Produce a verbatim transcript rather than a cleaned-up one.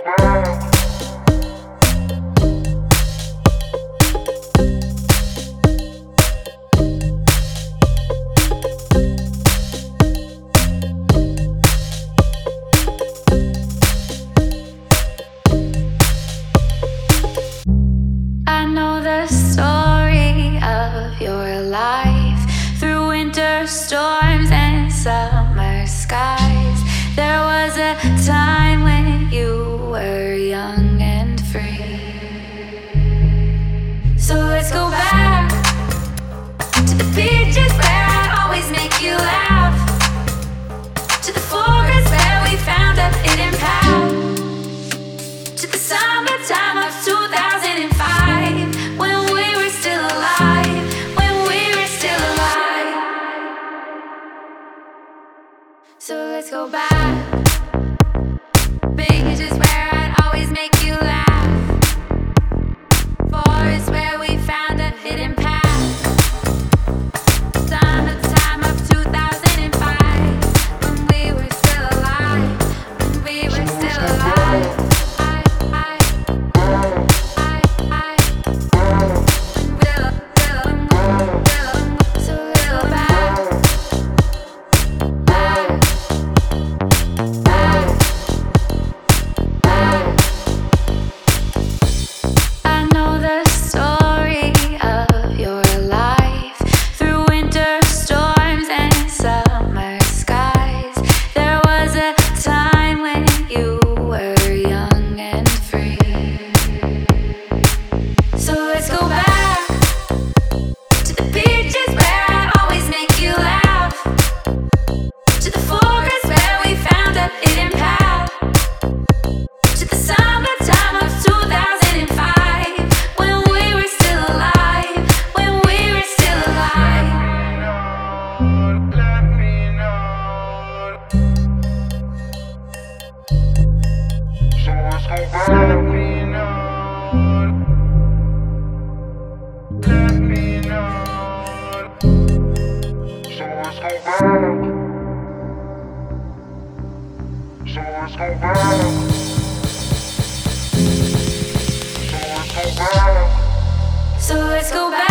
I know the story of your life through winter storms and summer skies. There was a time when you were young and free. So let's go back to the beaches where I'd always make you laugh, to the forest where we found a hidden path, to the summertime of two thousand five, when we were still alive, when we were still alive. So let's go back, beaches where I'd always make you laugh, forest where we found a hidden path, summertime of two thousand five, when we were still alive, when we were still alive. So let's go back.